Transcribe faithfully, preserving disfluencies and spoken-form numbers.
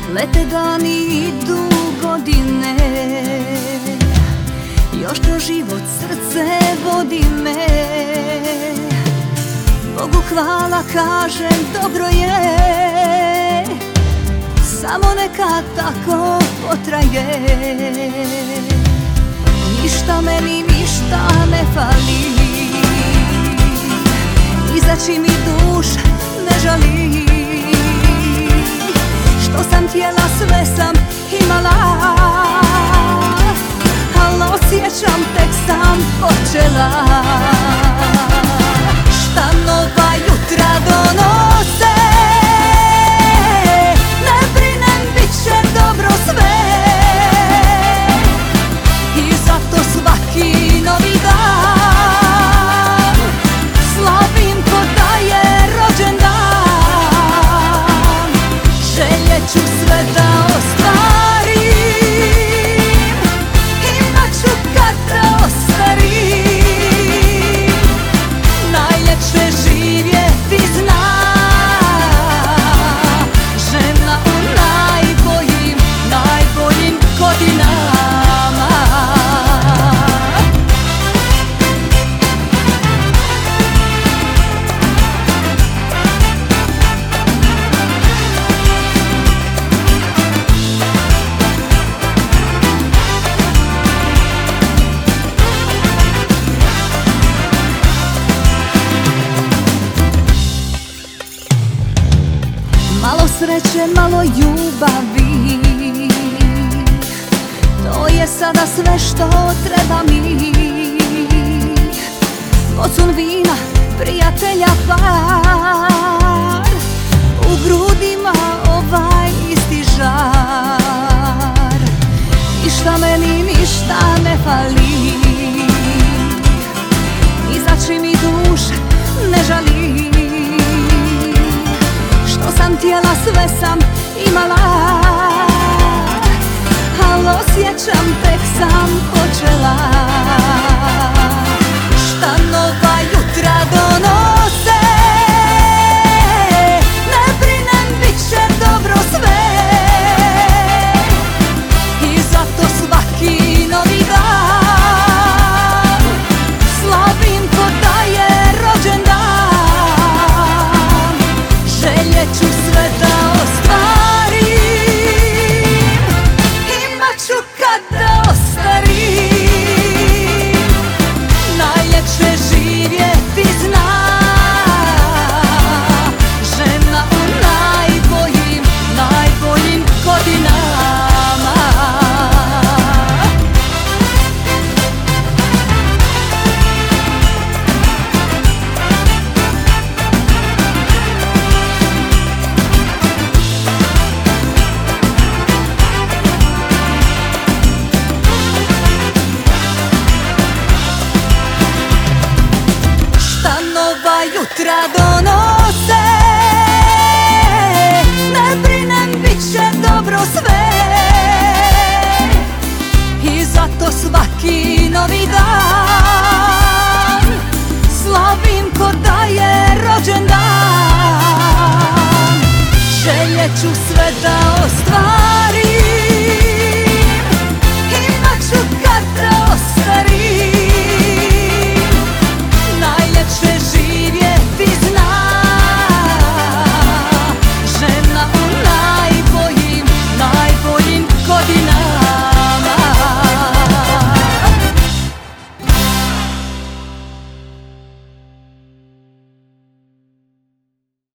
Lete dani, idu godine, još kroz život srce vodi me. Bogu hvala kažem, dobro je, samo neka tako potraje. Ništa meni, ništa ne fali, izaći mi duša ne žali. Što sam htjela sve sam imala, al osjećam tek sam počela. Šta nova jutra donose, ne brinem, bit će dobro sve. I zato svaki novi dan slavim ko da je rođendan. Želje ću sve da ostvarim, imat ću kad da ostarim. Najljepše živjeti zna žena u najboljim, najboljim godinama. Malo sreće, malo ljubavi, to je sada sve što treba mi. Kocun vina, prijatelja par, u grudima ovaj isti žar. Ništa meni, ništa ne fali, izaći mi duša ne žali. Što sam htjela sve sam imala, al osjećam tek sam počela. Šta nova jutra donose, ne brinem, bit će dobro sve. I zato svaki novi dan slavim ko da je rođendan. Želje ću sve da ostvarim, imat ću kad da ostarim. Najljepše živjeti zna žena u najboljim, najboljim godinama. Jutra donose, ne brinem, bit će dobro sve. I zato svaki novi dan slavim ko da je rođendan. Želje ću sve da